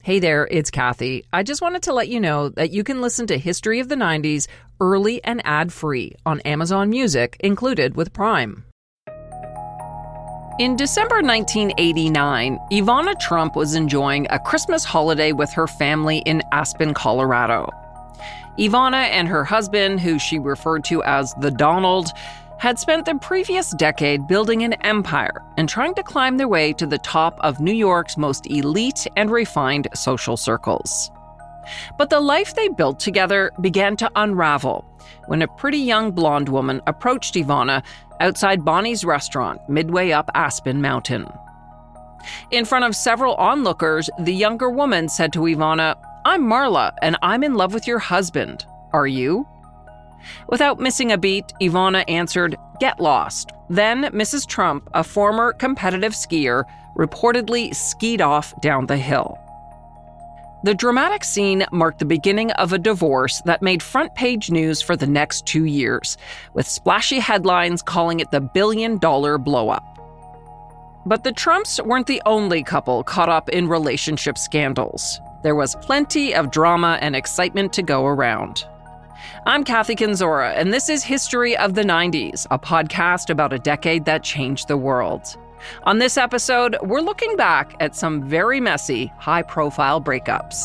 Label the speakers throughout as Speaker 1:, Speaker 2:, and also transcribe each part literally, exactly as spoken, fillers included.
Speaker 1: Hey there, it's Kathy. I just wanted to let you know that you can listen to History of the nineties early and ad-free on Amazon Music, included with Prime. In December nineteen eighty-nine, Ivana Trump was enjoying a Christmas holiday with her family in Aspen, Colorado. Ivana and her husband, who she referred to as the Donald, had spent the previous decade building an empire and trying to climb their way to the top of New York's most elite and refined social circles. But the life they built together began to unravel when a pretty young blonde woman approached Ivana outside Bonnie's restaurant midway up Aspen Mountain. In front of several onlookers, the younger woman said to Ivana, "I'm Marla, and I'm in love with your husband. Are you?" Without missing a beat, Ivana answered, "Get lost." Then Missus Trump, a former competitive skier, reportedly skied off down the hill. The dramatic scene marked the beginning of a divorce that made front-page news for the next two years, with splashy headlines calling it the billion-dollar blow-up. But the Trumps weren't the only couple caught up in relationship scandals. There was plenty of drama and excitement to go around. I'm Kathy Kenzora, and this is History of the nineties, a podcast about a decade that changed the world. On this episode, we're looking back at some very messy, high-profile breakups.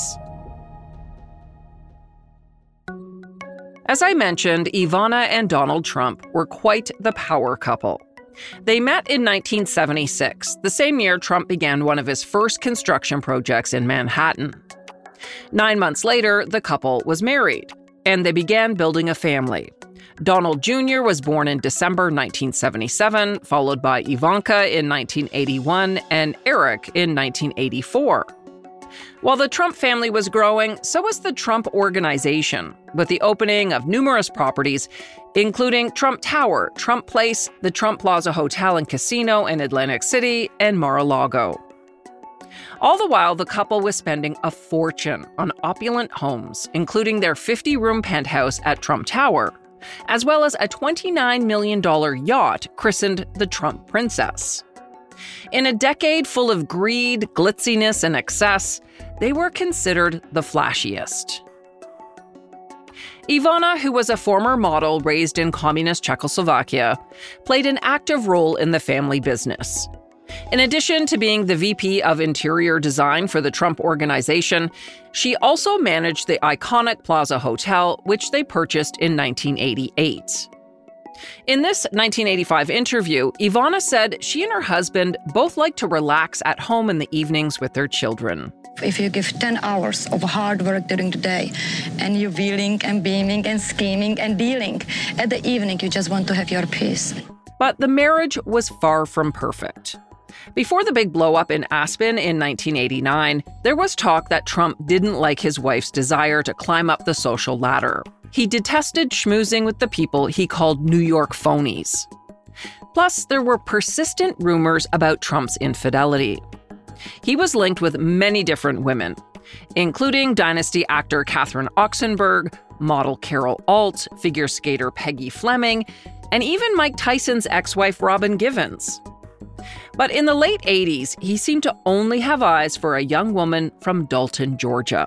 Speaker 1: As I mentioned, Ivana and Donald Trump were quite the power couple. They met in nineteen seventy-six, the same year Trump began one of his first construction projects in Manhattan. Nine months later, the couple was married, and they began building a family. Donald Junior was born in December nineteen seventy-seven, followed by Ivanka in nineteen eighty-one and Eric in nineteen eighty-four. While the Trump family was growing, so was the Trump Organization, with the opening of numerous properties, including Trump Tower, Trump Place, the Trump Plaza Hotel and Casino in Atlantic City, and Mar-a-Lago. All the while, the couple was spending a fortune on opulent homes, including their fifty-room penthouse at Trump Tower, as well as a twenty-nine million dollars yacht christened the Trump Princess. In a decade full of greed, glitziness, and excess, they were considered the flashiest. Ivana, who was a former model raised in communist Czechoslovakia, played an active role in the family business. In addition to being the V P of Interior Design for the Trump Organization, she also managed the iconic Plaza Hotel, which they purchased in nineteen eighty-eight. In this nineteen eighty-five interview, Ivana said she and her husband both like to relax at home in the evenings with their children.
Speaker 2: If you give ten hours of hard work during the day and you're wheeling and beaming and scheming and dealing, at the evening you just want to have your peace.
Speaker 1: But the marriage was far from perfect. Before the big blow-up in Aspen in nineteen eighty-nine, there was talk that Trump didn't like his wife's desire to climb up the social ladder. He detested schmoozing with the people he called New York phonies. Plus, there were persistent rumors about Trump's infidelity. He was linked with many different women, including Dynasty actor Catherine Oxenberg, model Carol Alt, figure skater Peggy Fleming, and even Mike Tyson's ex-wife Robin Givens. But in the late eighties, he seemed to only have eyes for a young woman from Dalton, Georgia.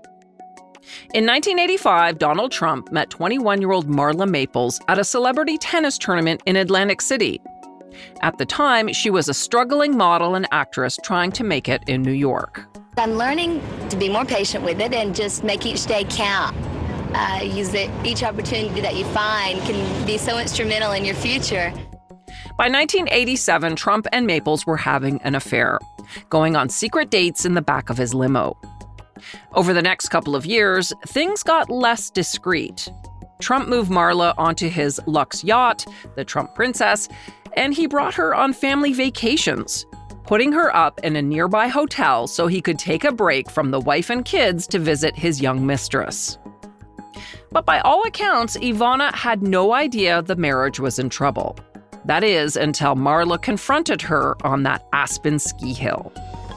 Speaker 1: In nineteen eighty-five, Donald Trump met twenty-one-year-old Marla Maples at a celebrity tennis tournament in Atlantic City. At the time, she was a struggling model and actress trying to make it in New York.
Speaker 3: I'm learning to be more patient with it and just make each day count. Uh, use it, each opportunity that you find can be so instrumental in your future.
Speaker 1: By nineteen eighty-seven, Trump and Maples were having an affair, going on secret dates in the back of his limo. Over the next couple of years, things got less discreet. Trump moved Marla onto his luxe yacht, the Trump Princess, and he brought her on family vacations, putting her up in a nearby hotel so he could take a break from the wife and kids to visit his young mistress. But by all accounts, Ivana had no idea the marriage was in trouble. That is, until Marla confronted her on that Aspen ski hill.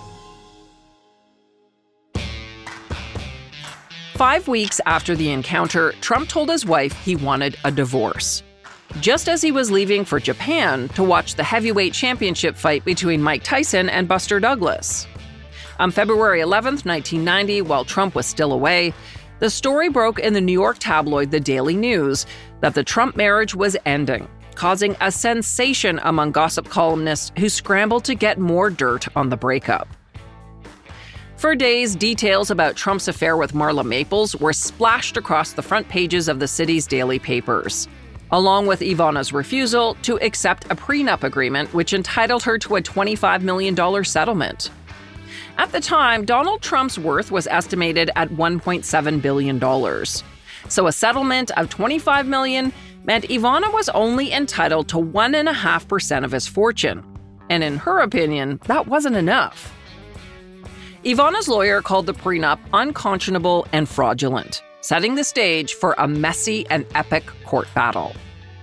Speaker 1: Five weeks after the encounter, Trump told his wife he wanted a divorce, just as he was leaving for Japan to watch the heavyweight championship fight between Mike Tyson and Buster Douglas. On February eleventh, nineteen ninety, while Trump was still away, the story broke in the New York tabloid The Daily News that the Trump marriage was ending, causing a sensation among gossip columnists who scrambled to get more dirt on the breakup. For days, details about Trump's affair with Marla Maples were splashed across the front pages of the city's daily papers, along with Ivana's refusal to accept a prenup agreement which entitled her to a twenty-five million dollars settlement. At the time, Donald Trump's worth was estimated at one point seven billion dollars. So a settlement of twenty-five million dollars meant Ivana was only entitled to one point five percent of his fortune. And in her opinion, that wasn't enough. Ivana's lawyer called the prenup unconscionable and fraudulent, setting the stage for a messy and epic court battle.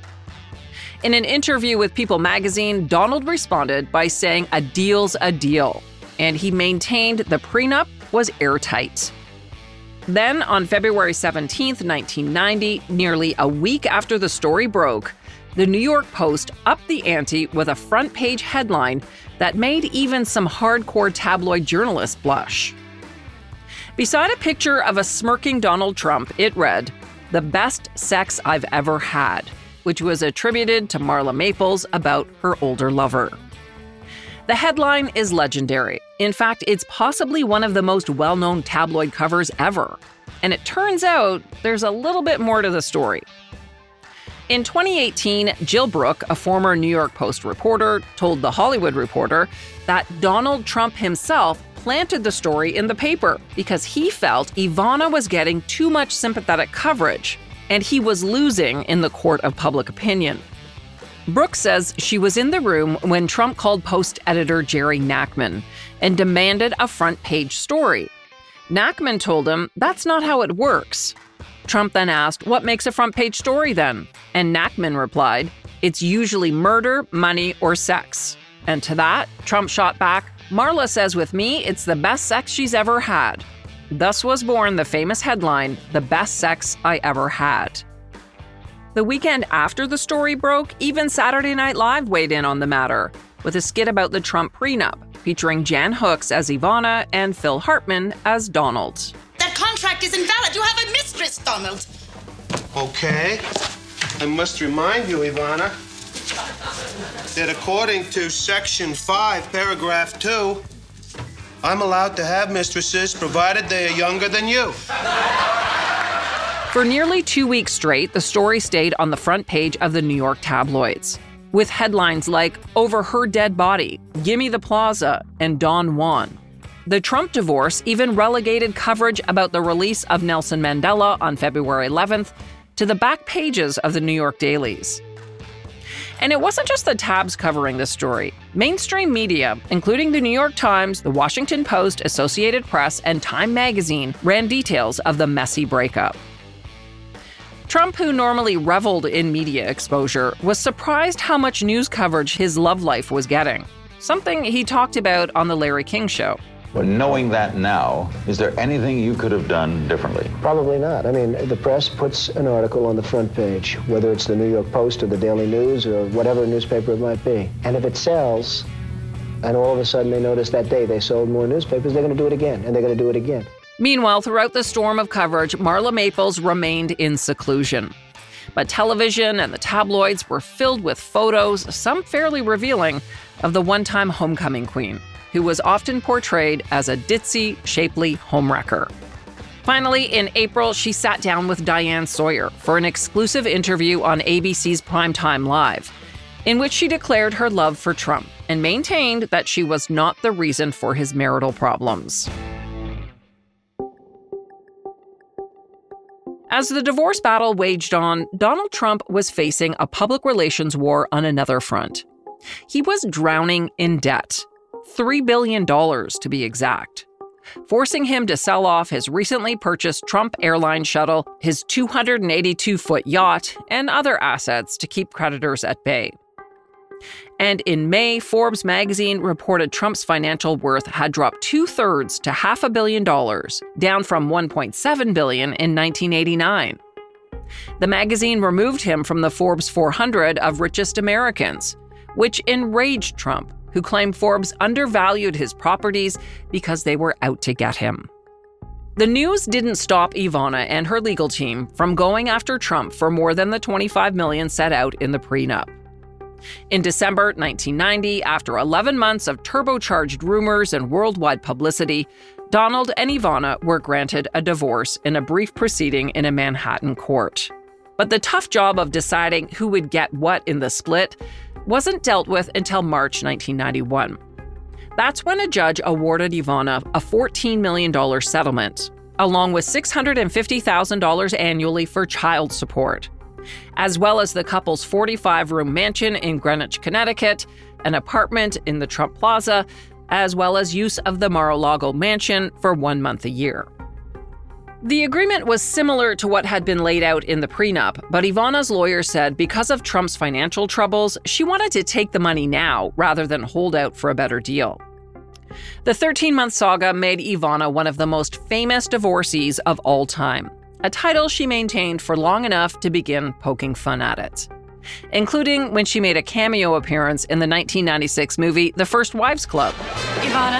Speaker 1: In an interview with People magazine, Donald responded by saying a deal's a deal, and he maintained the prenup was airtight. Then, on February seventeenth, nineteen ninety, nearly a week after the story broke, the New York Post upped the ante with a front-page headline that made even some hardcore tabloid journalists blush. Beside a picture of a smirking Donald Trump, it read, "The best sex I've ever had," which was attributed to Marla Maples about her older lover. The headline is legendary. In fact, it's possibly one of the most well-known tabloid covers ever. And it turns out there's a little bit more to the story. In twenty eighteen, Jill Brooke, a former New York Post reporter, told The Hollywood Reporter that Donald Trump himself planted the story in the paper because he felt Ivana was getting too much sympathetic coverage, and he was losing in the court of public opinion. Brooke says she was in the room when Trump called Post editor Jerry Nachman and demanded a front-page story. Nachman told him that's not how it works. Trump then asked, "What makes a front-page story then?" And Nachman replied, "It's usually murder, money, or sex." And to that, Trump shot back, "Marla says with me it's the best sex she's ever had." Thus was born the famous headline, "The best sex I ever had." The weekend after the story broke, even Saturday Night Live weighed in on the matter, with a skit about the Trump prenup, featuring Jan Hooks as Ivana and Phil Hartman as Donald.
Speaker 4: That contract is invalid. You have a mistress, Donald.
Speaker 5: Okay. I must remind you, Ivana, that according to Section five, Paragraph two, I'm allowed to have mistresses provided they are younger than you.
Speaker 1: For nearly two weeks straight, the story stayed on the front page of the New York tabloids, with headlines like "Over Her Dead Body," "Gimme the Plaza," and "Don Juan." The Trump divorce even relegated coverage about the release of Nelson Mandela on February eleventh to the back pages of the New York dailies. And it wasn't just the tabs covering this story. Mainstream media, including the New York Times, the Washington Post, Associated Press, and Time magazine, ran details of the messy breakup. Trump, who normally reveled in media exposure, was surprised how much news coverage his love life was getting, something he talked about on The Larry King Show.
Speaker 6: But knowing that now, is there anything you could have done differently?
Speaker 7: Probably not. I mean, the press puts an article on the front page, whether it's the New York Post or the Daily News or whatever newspaper it might be. And if it sells, and all of a sudden they notice that day they sold more newspapers, they're going to do it again, and they're going to do it again.
Speaker 1: Meanwhile, throughout the storm of coverage, Marla Maples remained in seclusion. But television and the tabloids were filled with photos, some fairly revealing, of the one-time homecoming queen, who was often portrayed as a ditzy, shapely homewrecker. Finally, in April, she sat down with Diane Sawyer for an exclusive interview on A B C's Primetime Live, in which she declared her love for Trump and maintained that she was not the reason for his marital problems. As the divorce battle waged on, Donald Trump was facing a public relations war on another front. He was drowning in debt, three billion dollars to be exact, forcing him to sell off his recently purchased Trump Airline shuttle, his two hundred eighty-two foot yacht, and other assets to keep creditors at bay. And in May, Forbes magazine reported Trump's financial worth had dropped two-thirds to half a billion dollars, down from one point seven billion dollars in nineteen eighty-nine. The magazine removed him from the Forbes four hundred of richest Americans, which enraged Trump, who claimed Forbes undervalued his properties because they were out to get him. The news didn't stop Ivana and her legal team from going after Trump for more than the twenty-five million dollars set out in the prenup. In December nineteen ninety, after eleven months of turbocharged rumors and worldwide publicity, Donald and Ivana were granted a divorce in a brief proceeding in a Manhattan court. But the tough job of deciding who would get what in the split wasn't dealt with until March nineteen ninety-one. That's when a judge awarded Ivana a fourteen million dollars settlement, along with six hundred fifty thousand dollars annually for child support, as well as the couple's forty-five room mansion in Greenwich, Connecticut, an apartment in the Trump Plaza, as well as use of the Mar-a-Lago mansion for one month a year. The agreement was similar to what had been laid out in the prenup, but Ivana's lawyer said because of Trump's financial troubles, she wanted to take the money now rather than hold out for a better deal. The thirteen-month saga made Ivana one of the most famous divorcees of all time, a title she maintained for long enough to begin poking fun at it, including when she made a cameo appearance in the nineteen ninety-six movie The First Wives Club.
Speaker 8: Ivana,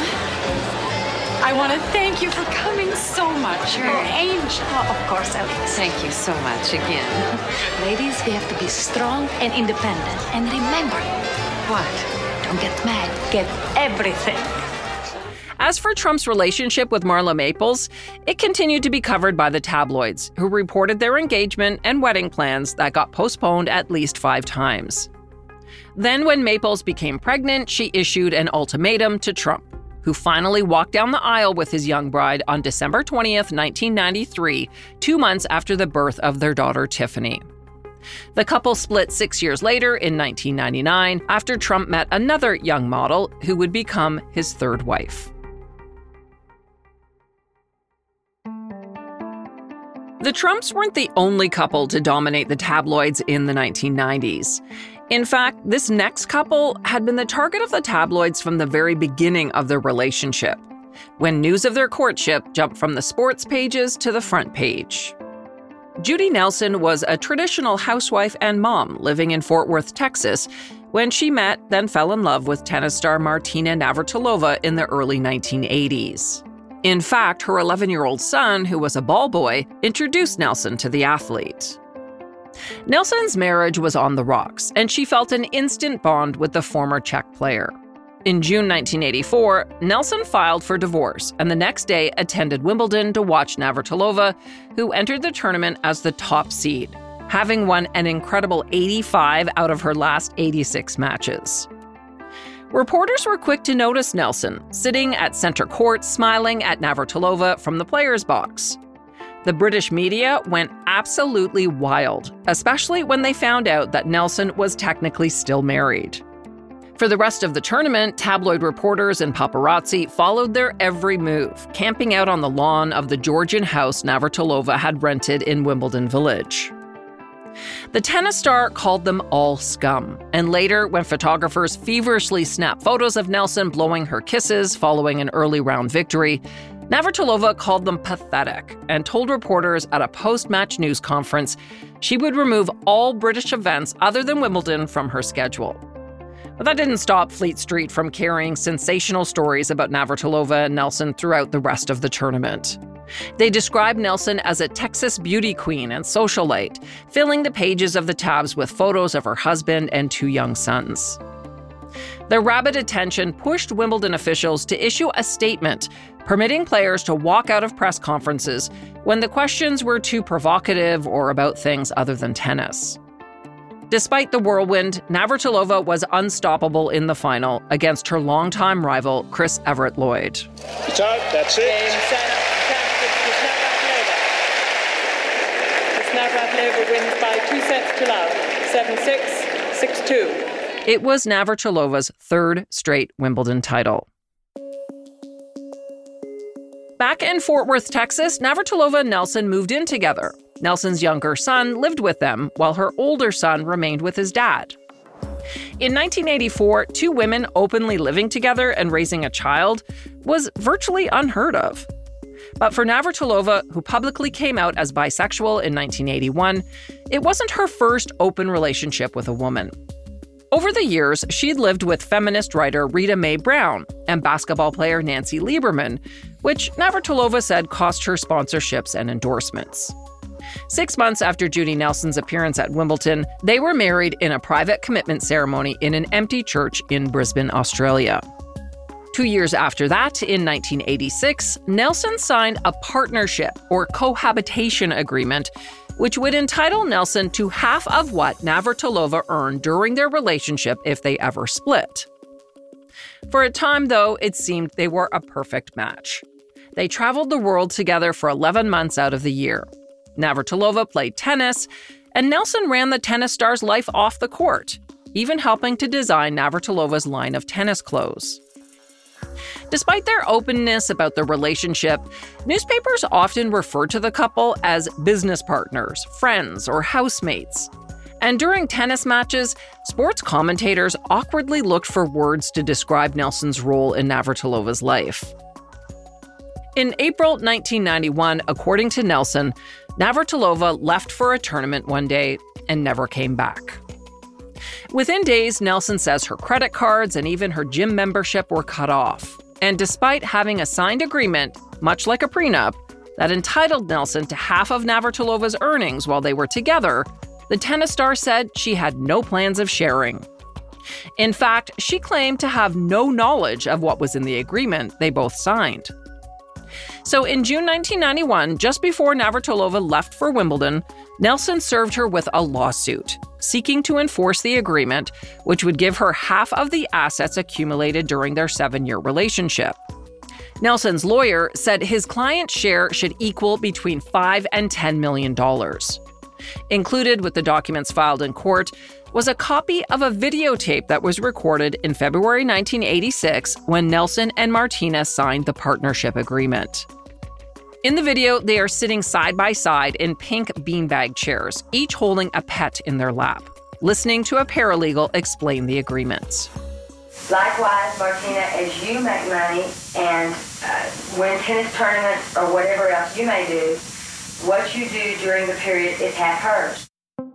Speaker 8: I want to thank you for coming so much. You're an angel.
Speaker 9: Oh, of course, Alex.
Speaker 8: Thank you so much again.
Speaker 9: Ladies, we have to be strong and independent. And remember,
Speaker 8: What?
Speaker 9: don't get mad, get everything.
Speaker 1: As for Trump's relationship with Marla Maples, it continued to be covered by the tabloids, who reported their engagement and wedding plans that got postponed at least five times. Then, when Maples became pregnant, she issued an ultimatum to Trump, who finally walked down the aisle with his young bride on December twentieth, nineteen ninety-three, two months after the birth of their daughter Tiffany. The couple split six years later in nineteen ninety-nine after Trump met another young model who would become his third wife. The Trumps weren't the only couple to dominate the tabloids in the nineteen nineties. In fact, this next couple had been the target of the tabloids from the very beginning of their relationship, when news of their courtship jumped from the sports pages to the front page. Judy Nelson was a traditional housewife and mom living in Fort Worth, Texas, when she met, then fell in love with tennis star Martina Navratilova in the early nineteen eighties. In fact, her eleven-year-old son, who was a ball boy, introduced Nelson to the athlete. Nelson's marriage was on the rocks, and she felt an instant bond with the former Czech player. In June nineteen eighty-four, Nelson filed for divorce, and the next day attended Wimbledon to watch Navratilova, who entered the tournament as the top seed, having won an incredible eighty-five out of her last eighty-six matches. Reporters were quick to notice Nelson, sitting at center court smiling at Navratilova from the players' box. The British media went absolutely wild, especially when they found out that Nelson was technically still married. For the rest of the tournament, tabloid reporters and paparazzi followed their every move, camping out on the lawn of the Georgian house Navratilova had rented in Wimbledon Village. The tennis star called them all scum, and later, when photographers feverishly snapped photos of Nelson blowing her kisses following an early round victory, Navratilova called them pathetic and told reporters at a post-match news conference she would remove all British events other than Wimbledon from her schedule. But that didn't stop Fleet Street from carrying sensational stories about Navratilova and Nelson throughout the rest of the tournament. They described Nelson as a Texas beauty queen and socialite, filling the pages of the tabs with photos of her husband and two young sons. Their rabid attention pushed Wimbledon officials to issue a statement permitting players to walk out of press conferences when the questions were too provocative or about things other than tennis. Despite the whirlwind, Navratilova was unstoppable in the final against her longtime rival, Chris Evert Lloyd.
Speaker 10: It's out, that's it.
Speaker 11: Navratilova wins by two sets to love, seven six, six two.
Speaker 1: It was Navratilova's third straight Wimbledon title. Back in Fort Worth, Texas, Navratilova and Nelson moved in together. Nelson's younger son lived with them, while her older son remained with his dad. In nineteen eighty-four, two women openly living together and raising a child was virtually unheard of. But for Navratilova, who publicly came out as bisexual in nineteen eighty-one, it wasn't her first open relationship with a woman. Over the years, she'd lived with feminist writer Rita Mae Brown and basketball player Nancy Lieberman, which Navratilova said cost her sponsorships and endorsements. Six months after Judy Nelson's appearance at Wimbledon, they were married in a private commitment ceremony in an empty church in Brisbane, Australia. Two years after that, in nineteen eighty-six, Nelson signed a partnership or cohabitation agreement, which would entitle Nelson to half of what Navratilova earned during their relationship if they ever split. For a time, though, it seemed they were a perfect match. They traveled the world together for eleven months out of the year. Navratilova played tennis, and Nelson ran the tennis star's life off the court, even helping to design Navratilova's line of tennis clothes. Despite their openness about the relationship, newspapers often refer to the couple as business partners, friends, or housemates. And during tennis matches, sports commentators awkwardly looked for words to describe Nelson's role in Navratilova's life. In April nineteen ninety-one, according to Nelson, Navratilova left for a tournament one day and never came back. Within days, Nelson says her credit cards and even her gym membership were cut off. And despite having a signed agreement, much like a prenup, that entitled Nelson to half of Navratilova's earnings while they were together, the tennis star said she had no plans of sharing. In fact, she claimed to have no knowledge of what was in the agreement they both signed. So in June nineteen ninety-one, just before Navratilova left for Wimbledon, Nelson served her with a lawsuit, seeking to enforce the agreement, which would give her half of the assets accumulated during their seven-year relationship. Nelson's lawyer said his client's share should equal between five and ten million dollars. Included with the documents filed in court was a copy of a videotape that was recorded in February nineteen eighty-six when Nelson and Martina signed the partnership agreement. In the video, they are sitting side by side in pink beanbag chairs, each holding a pet in their lap, listening to a paralegal explain the agreements.
Speaker 12: Likewise, Martina, as you make money and uh, win tennis tournaments or whatever else you may do, what you do during the period is half hers.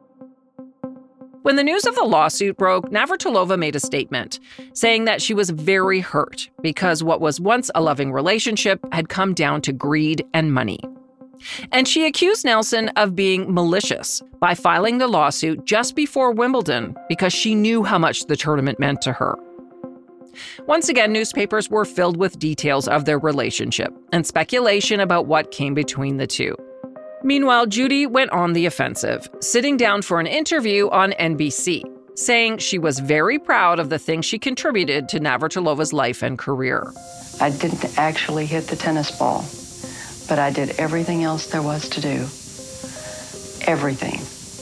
Speaker 1: When the news of the lawsuit broke, Navratilova made a statement, saying that she was very hurt because what was once a loving relationship had come down to greed and money. And she accused Nelson of being malicious by filing the lawsuit just before Wimbledon because she knew how much the tournament meant to her. Once again, newspapers were filled with details of their relationship and speculation about what came between the two. Meanwhile, Judy went on the offensive, sitting down for an interview on N B C, saying she was very proud of the things she contributed to Navratilova's life and career.
Speaker 13: I didn't actually hit the tennis ball, but I did everything else there was to do. Everything.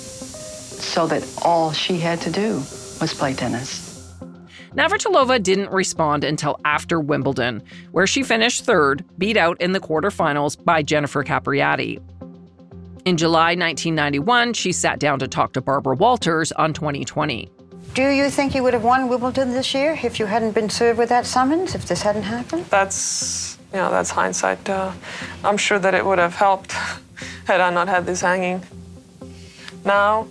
Speaker 13: So that all she had to do was play tennis.
Speaker 1: Navratilova didn't respond until after Wimbledon, where she finished third, beat out in the quarterfinals by Jennifer Capriati. In July nineteen ninety-one, she sat down to talk to Barbara Walters on twenty twenty.
Speaker 14: Do you think you would have won Wimbledon this year if you hadn't been served with that summons, if this hadn't happened?
Speaker 11: That's, you know, that's hindsight. Uh, I'm sure that it would have helped had I not had this hanging. Now,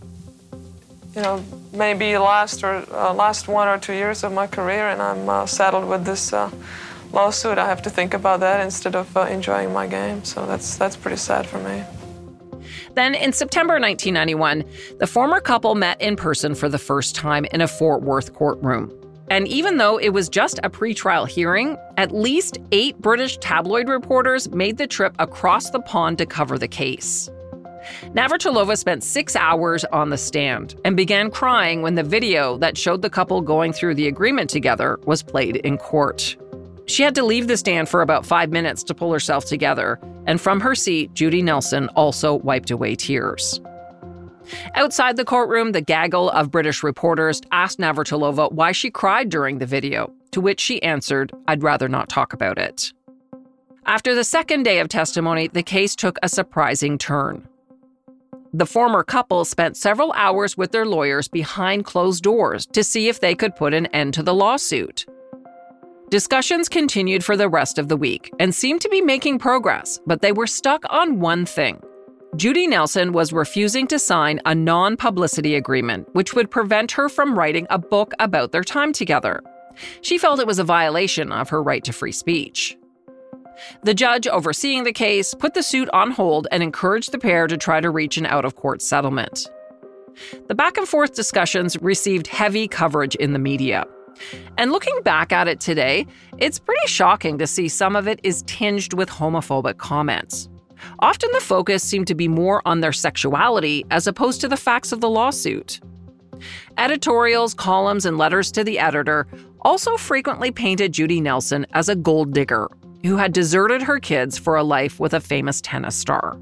Speaker 11: you know, maybe last or uh, last one or two years of my career, and I'm uh, saddled with this uh, lawsuit. I have to think about that instead of uh, enjoying my game. So that's that's pretty sad for me.
Speaker 1: Then in September nineteen ninety-one, the former couple met in person for the first time in a Fort Worth courtroom. And even though it was just a pretrial hearing, at least eight British tabloid reporters made the trip across the pond to cover the case. Navratilova spent six hours on the stand and began crying when the video that showed the couple going through the agreement together was played in court. She had to leave the stand for about five minutes to pull herself together, and from her seat, Judy Nelson also wiped away tears. Outside the courtroom, the gaggle of British reporters asked Navratilova why she cried during the video, to which she answered, "I'd rather not talk about it." After the second day of testimony, the case took a surprising turn. The former couple spent several hours with their lawyers behind closed doors to see if they could put an end to the lawsuit. Discussions continued for the rest of the week and seemed to be making progress, but they were stuck on one thing: Judy Nelson was refusing to sign a non-publicity agreement, which would prevent her from writing a book about their time together. She felt it was a violation of her right to free speech. The judge overseeing the case put the suit on hold and encouraged the pair to try to reach an out-of-court settlement. The back-and-forth discussions received heavy coverage in the media. And looking back at it today, it's pretty shocking to see some of it is tinged with homophobic comments. Often the focus seemed to be more on their sexuality as opposed to the facts of the lawsuit. Editorials, columns, and letters to the editor also frequently painted Judy Nelson as a gold digger who had deserted her kids for a life with a famous tennis star.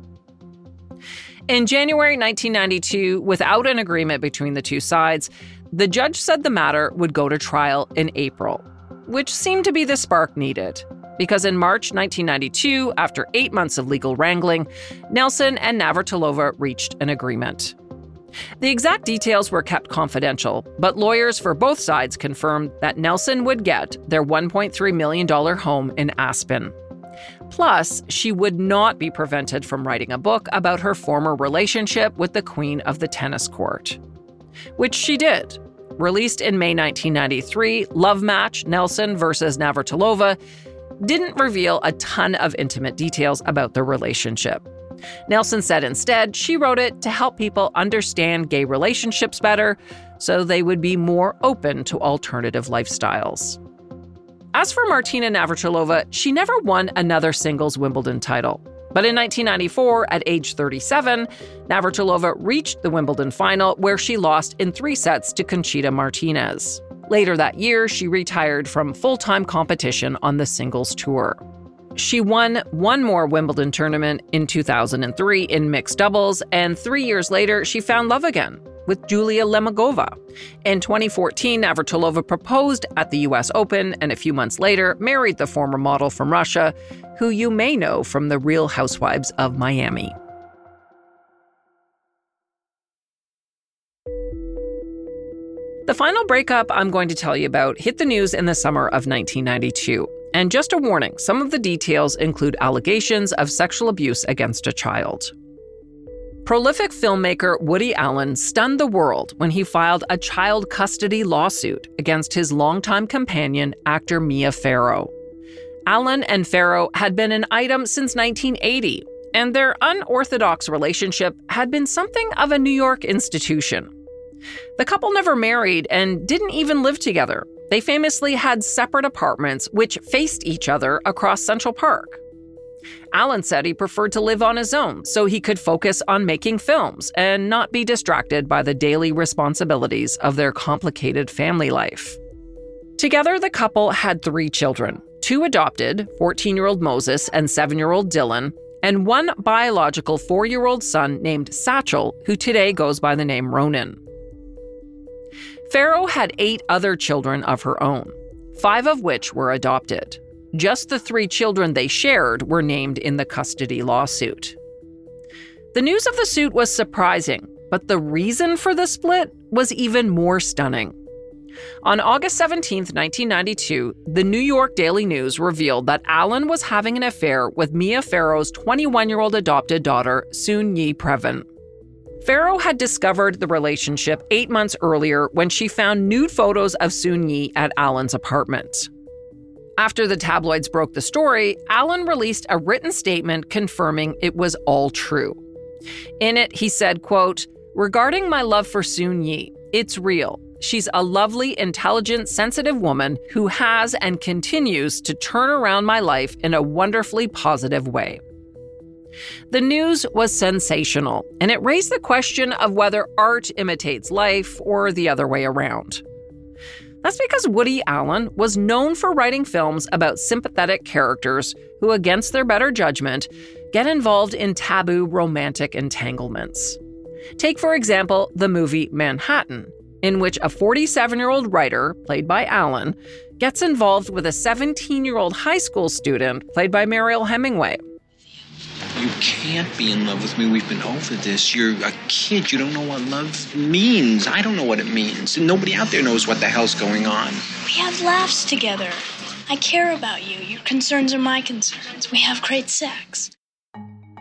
Speaker 1: In January nineteen ninety-two, without an agreement between the two sides, the judge said the matter would go to trial in April, which seemed to be the spark needed. Because in March nineteen ninety-two, after eight months of legal wrangling, Nelson and Navratilova reached an agreement. The exact details were kept confidential, but lawyers for both sides confirmed that Nelson would get their one point three million dollars home in Aspen. Plus, she would not be prevented from writing a book about her former relationship with the queen of the tennis court. Which she did. Released in May nineteen ninety-three, Love Match, Nelson versus Navratilova didn't reveal a ton of intimate details about their relationship. Nelson said instead she wrote it to help people understand gay relationships better so they would be more open to alternative lifestyles. As for Martina Navratilova, she never won another singles Wimbledon title. But in nineteen ninety-four, at age thirty-seven, Navratilova reached the Wimbledon final where she lost in three sets to Conchita Martinez. Later that year, she retired from full-time competition on the singles tour. She won one more Wimbledon tournament in two thousand three in mixed doubles, and three years later, she found love again with Julia Lemagova. In twenty fourteen, Navratilova proposed at the U S Open, and a few months later, married the former model from Russia, who you may know from The Real Housewives of Miami. The final breakup I'm going to tell you about hit the news in the summer of nineteen ninety-two. And just a warning, some of the details include allegations of sexual abuse against a child. Prolific filmmaker Woody Allen stunned the world when he filed a child custody lawsuit against his longtime companion, actor Mia Farrow. Allen and Farrow had been an item since nineteen eighty, and their unorthodox relationship had been something of a New York institution. The couple never married and didn't even live together. They famously had separate apartments which faced each other across Central Park. Allen said he preferred to live on his own so he could focus on making films and not be distracted by the daily responsibilities of their complicated family life. Together, the couple had three children, two adopted, fourteen-year-old Moses and seven-year-old Dylan, and one biological four-year-old son named Satchel, who today goes by the name Ronan. Farrow had eight other children of her own, five of which were adopted. Just the three children they shared were named in the custody lawsuit. The news of the suit was surprising, but the reason for the split was even more stunning. On August seventeenth, nineteen ninety-two, the New York Daily News revealed that Allen was having an affair with Mia Farrow's twenty-one-year-old adopted daughter, Soon-Yi Previn. Farrow had discovered the relationship eight months earlier when she found nude photos of Soon-Yi at Allen's apartment. After the tabloids broke the story, Allen released a written statement confirming it was all true. In it, he said, quote, "Regarding my love for Soon-Yi, it's real. She's a lovely, intelligent, sensitive woman who has and continues to turn around my life in a wonderfully positive way." The news was sensational, and it raised the question of whether art imitates life or the other way around. That's because Woody Allen was known for writing films about sympathetic characters who, against their better judgment, get involved in taboo romantic entanglements. Take, for example, the movie Manhattan, in which a forty-seven-year-old writer, played by Allen, gets involved with a seventeen-year-old high school student, played by Mariel Hemingway.
Speaker 15: You can't be in love with me. We've been over this. You're a kid. You don't know what love means. I don't know what it means. And nobody out there knows what the hell's going on.
Speaker 16: We have laughs together. I care about you. Your concerns are my concerns. We have great sex.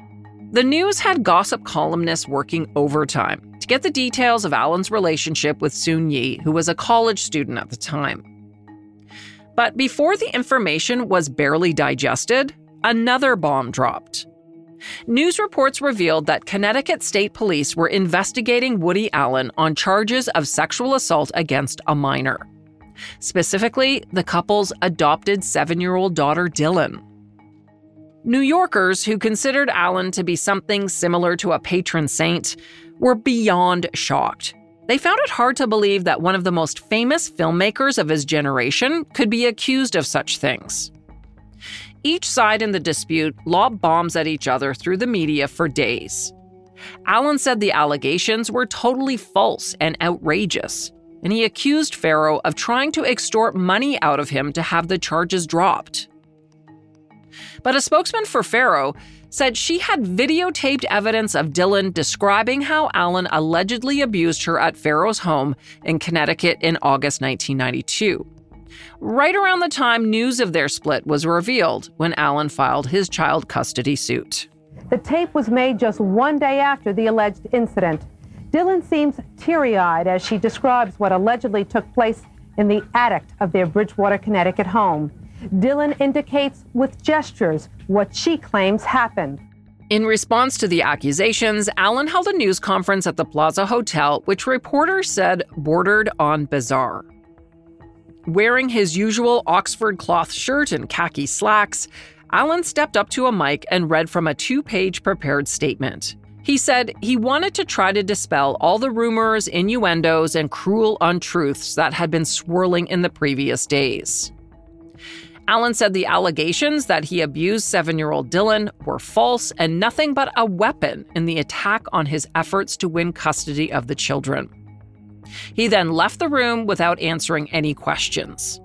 Speaker 1: The news had gossip columnists working overtime to get the details of Alan's relationship with Soon-Yi, who was a college student at the time. But before the information was barely digested, another bomb dropped. News reports revealed that Connecticut State Police were investigating Woody Allen on charges of sexual assault against a minor. Specifically, the couple's adopted seven-year-old daughter, Dylan. New Yorkers, who considered Allen to be something similar to a patron saint, were beyond shocked. They found it hard to believe that one of the most famous filmmakers of his generation could be accused of such things. Each side in the dispute lobbed bombs at each other through the media for days. Allen said the allegations were totally false and outrageous, and he accused Farrow of trying to extort money out of him to have the charges dropped. But a spokesman for Farrow said she had videotaped evidence of Dylan describing how Allen allegedly abused her at Farrow's home in Connecticut in August nineteen ninety-two. Right around the time news of their split was revealed when Allen filed his child custody suit.
Speaker 17: The tape was made just one day after the alleged incident. Dylan seems teary-eyed as she describes what allegedly took place in the attic of their Bridgewater, Connecticut home. Dylan indicates with gestures what she claims happened.
Speaker 1: In response to the accusations, Allen held a news conference at the Plaza Hotel, which reporters said bordered on bizarre. Wearing his usual Oxford cloth shirt and khaki slacks, Allen stepped up to a mic and read from a two-page prepared statement. He said he wanted to try to dispel all the rumors, innuendos, and cruel untruths that had been swirling in the previous days. Allen said the allegations that he abused seven-year-old Dylan were false and nothing but a weapon in the attack on his efforts to win custody of the children. He then left the room without answering any questions.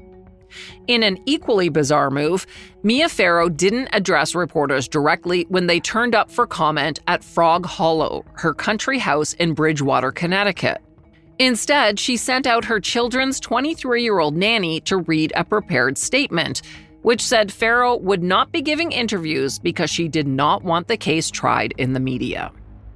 Speaker 1: In an equally bizarre move, Mia Farrow didn't address reporters directly when they turned up for comment at Frog Hollow, her country house in Bridgewater, Connecticut. Instead, she sent out her children's twenty-three-year-old nanny to read a prepared statement, which said Farrow would not be giving interviews because she did not want the case tried in the media.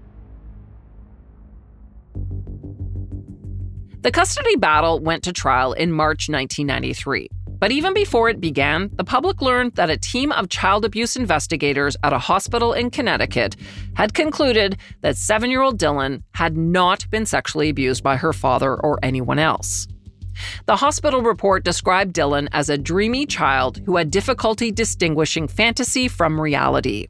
Speaker 1: The custody battle went to trial in March nineteen ninety-three. But even before it began, the public learned that a team of child abuse investigators at a hospital in Connecticut had concluded that seven-year-old Dylan had not been sexually abused by her father or anyone else. The hospital report described Dylan as a dreamy child who had difficulty distinguishing fantasy from reality.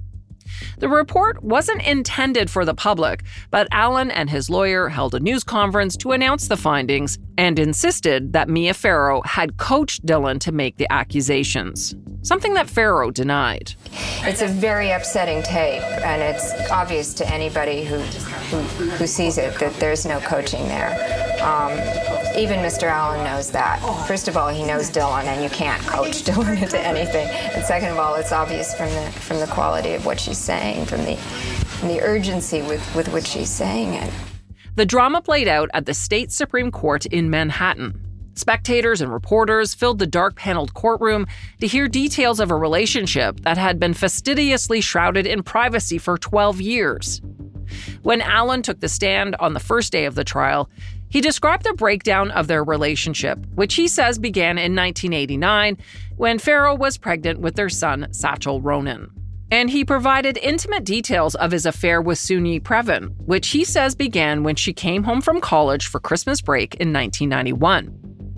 Speaker 1: The report wasn't intended for the public, but Allen and his lawyer held a news conference to announce the findings and insisted that Mia Farrow had coached Dylan to make the accusations, something that Farrow denied.
Speaker 18: It's a very upsetting tape, and it's obvious to anybody who, who, who sees it that there's no coaching there. Um, even Mister Allen knows that. First of all, he knows Dylan, and you can't coach Dylan into anything. And second of all, it's obvious from the from the quality of what she's saying, from the from the urgency with, with which she's saying it.
Speaker 1: The drama played out at the state Supreme Court in Manhattan. Spectators and reporters filled the dark-paneled courtroom to hear details of a relationship that had been fastidiously shrouded in privacy for twelve years. When Allen took the stand on the first day of the trial, he described the breakdown of their relationship, which he says began in nineteen eighty-nine when Farrow was pregnant with their son, Satchel Ronan. And he provided intimate details of his affair with Soon-Yi Previn, which he says began when she came home from college for Christmas break in nineteen ninety-one.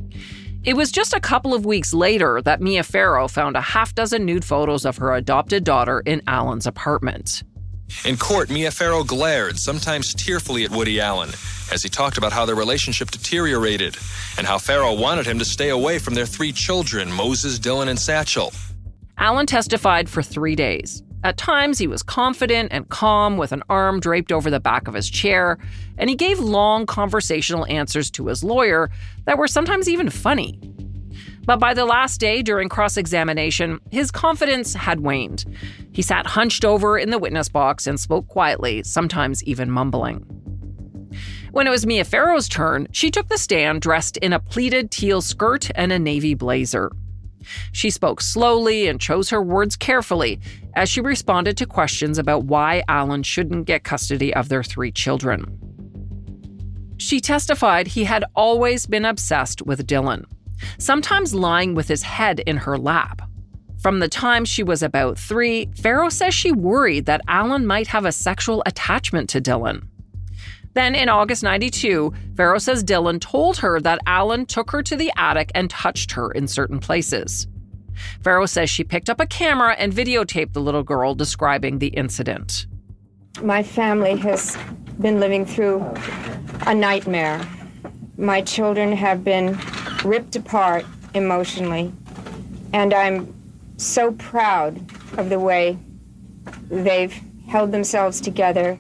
Speaker 1: It was just a couple of weeks later that Mia Farrow found a half dozen nude photos of her adopted daughter in Allen's apartment.
Speaker 19: In court, Mia Farrow glared, sometimes tearfully, at Woody Allen as he talked about how their relationship deteriorated and how Farrow wanted him to stay away from their three children, Moses, Dylan, and Satchel.
Speaker 1: Allen testified for three days. At times, he was confident and calm with an arm draped over the back of his chair, and he gave long conversational answers to his lawyer that were sometimes even funny. But by the last day during cross-examination, his confidence had waned. He sat hunched over in the witness box and spoke quietly, sometimes even mumbling. When it was Mia Farrow's turn, she took the stand dressed in a pleated teal skirt and a navy blazer. She spoke slowly and chose her words carefully as she responded to questions about why Alan shouldn't get custody of their three children. She testified he had always been obsessed with Dylan, sometimes lying with his head in her lap. From the time she was about three, Farrow says she worried that Alan might have a sexual attachment to Dylan. Then in August ninety-two, Farrow says Dylan told her that Alan took her to the attic and touched her in certain places. Farrow says she picked up a camera and videotaped the little girl describing the incident.
Speaker 20: My family has been living through a nightmare. My children have been ripped apart emotionally, and I'm so proud of the way they've held themselves together.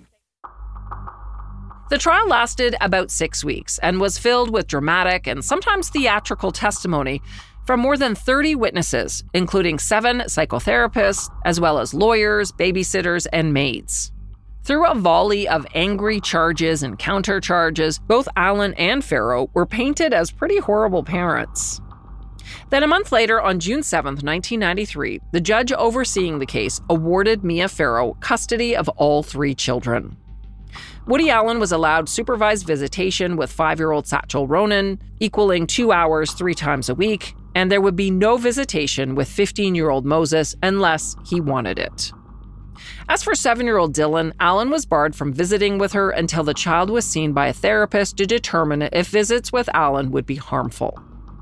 Speaker 1: The trial lasted about six weeks and was filled with dramatic and sometimes theatrical testimony from more than thirty witnesses, including seven psychotherapists, as well as lawyers, babysitters, and maids. Through a volley of angry charges and countercharges, both Alan and Farrow were painted as pretty horrible parents. Then a month later, on June seventh, nineteen ninety-three, the judge overseeing the case awarded Mia Farrow custody of all three children. Woody Allen was allowed supervised visitation with five-year-old Satchel Ronan, equaling two hours three times a week, and there would be no visitation with fifteen-year-old Moses unless he wanted it. As for seven-year-old Dylan, Allen was barred from visiting with her until the child was seen by a therapist to determine if visits with Allen would be harmful.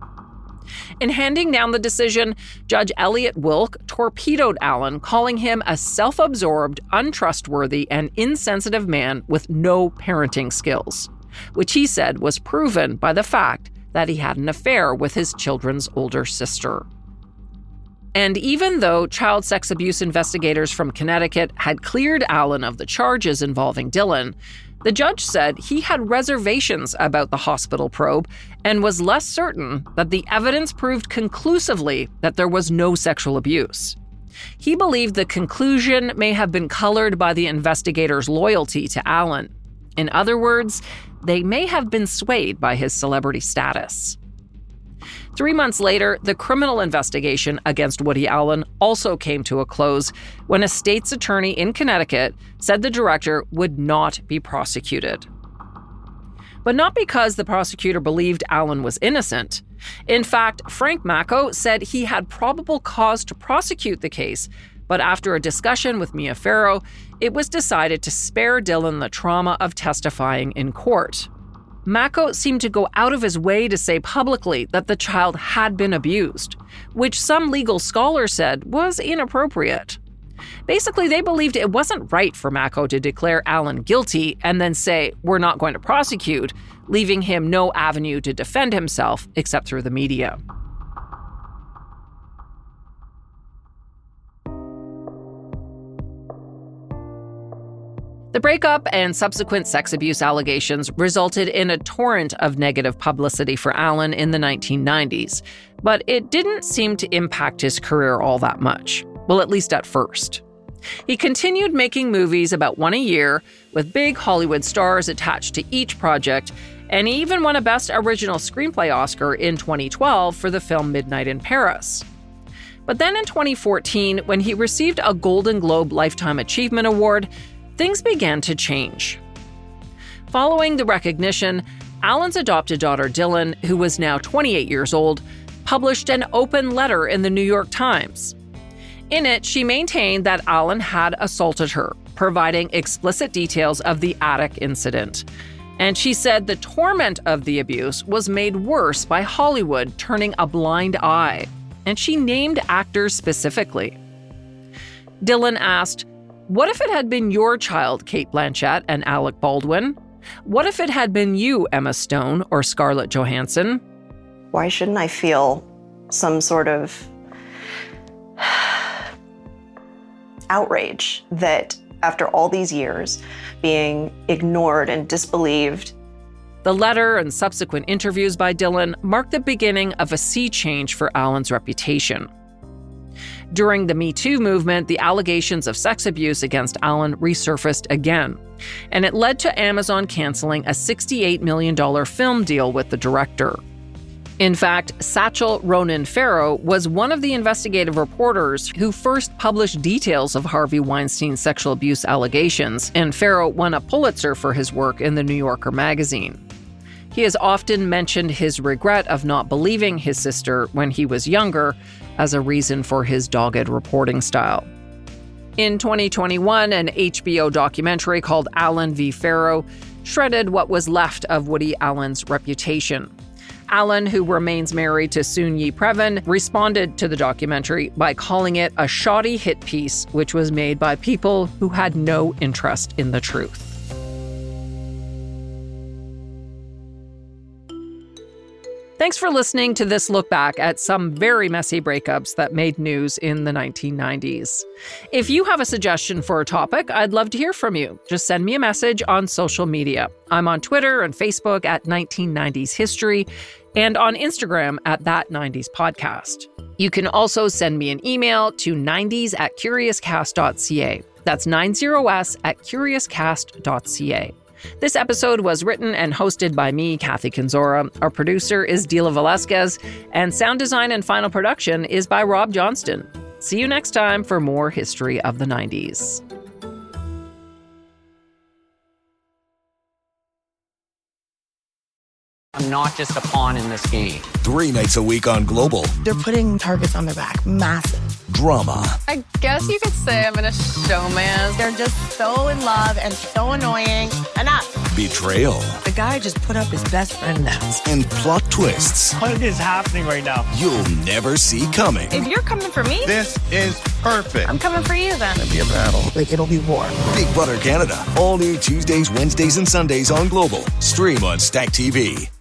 Speaker 1: In handing down the decision, Judge Elliot Wilk torpedoed Allen, calling him a self-absorbed, untrustworthy, and insensitive man with no parenting skills, which he said was proven by the fact that he had an affair with his children's older sister. And even though child sex abuse investigators from Connecticut had cleared Allen of the charges involving Dylan, the judge said he had reservations about the hospital probe and was less certain that the evidence proved conclusively that there was no sexual abuse. He believed the conclusion may have been colored by the investigators' loyalty to Allen. In other words, they may have been swayed by his celebrity status. Three months later, the criminal investigation against Woody Allen also came to a close when a state's attorney in Connecticut said the director would not be prosecuted. But not because the prosecutor believed Allen was innocent. In fact, Frank Macco said he had probable cause to prosecute the case, but after a discussion with Mia Farrow, it was decided to spare Dylan the trauma of testifying in court. Macco seemed to go out of his way to say publicly that the child had been abused, which some legal scholars said was inappropriate. Basically, they believed it wasn't right for Macco to declare Allen guilty and then say, "We're not going to prosecute," leaving him no avenue to defend himself except through the media. The breakup and subsequent sex abuse allegations resulted in a torrent of negative publicity for Allen in the nineteen nineties, but it didn't seem to impact his career all that much. Well, at least at first. He continued making movies about one a year, with big Hollywood stars attached to each project, and he even won a Best Original Screenplay Oscar in twenty twelve for the film Midnight in Paris. But then in twenty fourteen, when he received a Golden Globe Lifetime Achievement Award, things began to change. Following the recognition, Allen's adopted daughter Dylan, who was now twenty-eight years old, published an open letter in the New York Times. In it, she maintained that Allen had assaulted her, providing explicit details of the attic incident. And she said the torment of the abuse was made worse by Hollywood turning a blind eye, and she named actors specifically. Dylan asked, "What if it had been your child, Cate Blanchett and Alec Baldwin? What if it had been you, Emma Stone or Scarlett Johansson?"
Speaker 21: Why shouldn't I feel some sort of outrage that after all these years being ignored and disbelieved?
Speaker 1: The letter and subsequent interviews by Dylan marked the beginning of a sea change for Allen's reputation. During the Me Too movement, the allegations of sex abuse against Allen resurfaced again, and it led to Amazon canceling a sixty-eight million dollars film deal with the director. In fact, Satchel Ronan Farrow was one of the investigative reporters who first published details of Harvey Weinstein's sexual abuse allegations, and Farrow won a Pulitzer for his work in the New Yorker magazine. He has often mentioned his regret of not believing his sister when he was younger as a reason for his dogged reporting style. In twenty twenty-one, an H B O documentary called Allen v. Farrow shredded what was left of Woody Allen's reputation. Allen, who remains married to Soon-Yi Previn, responded to the documentary by calling it a shoddy hit piece, which was made by people who had no interest in the truth. Thanks for listening to this look back at some very messy breakups that made news in the nineteen nineties. If you have a suggestion for a topic, I'd love to hear from you. Just send me a message on social media. I'm on Twitter and Facebook at nineteen nineties History and on Instagram at That nineties Podcast. You can also send me an email to nineties at curiouscast dot c a. That's ninety s at curiouscast dot c a. This episode was written and hosted by me, Kathy Kenzora. Our producer is Dila Velasquez, and sound design and final production is by Rob Johnston. See you next time for more History of the nineties.
Speaker 2: I'm not just a pawn in this game.
Speaker 22: Three nights a week on Global.
Speaker 23: They're putting targets on their back. Massive.
Speaker 22: Drama.
Speaker 24: I guess you could say I'm in a showman.
Speaker 23: They're just so in love and so annoying. Enough.
Speaker 22: Betrayal.
Speaker 23: The guy just put up his best friend now.
Speaker 22: And plot twists.
Speaker 25: What is happening right now?
Speaker 22: You'll never see coming.
Speaker 24: If you're coming for me,
Speaker 22: this is perfect.
Speaker 24: I'm coming for you then.
Speaker 22: It'll be a battle.
Speaker 23: Like, it'll be war.
Speaker 22: Big Brother Canada. All new Tuesdays, Wednesdays, and Sundays on Global. Stream on Stack T V.